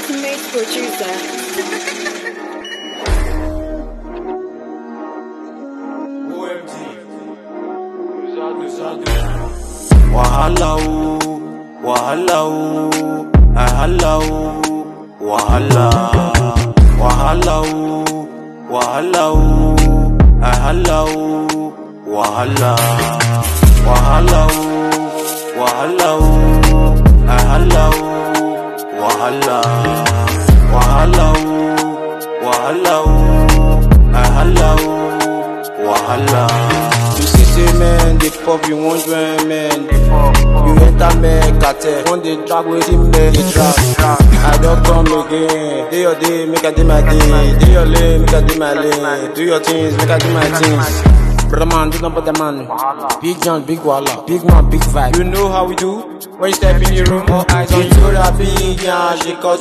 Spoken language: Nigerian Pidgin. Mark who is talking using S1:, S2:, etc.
S1: ultimate producer.
S2: Wahala wahala wahala wahala wahala wahala wahala wahala wahala wahala wahala wahala wahala wahala. You see man, they pop you 100 men. You enter me cartel, one day drag waiting me they drag. I don't come again. Do your day, make I do my day. Do your lane, make I do my lane. Do your things, make I do my things. Brother man, do not bother man. Big John, big Walla, big man, big vibe. You know how we do? When you step in the room, all eyes on you. Big John, she cause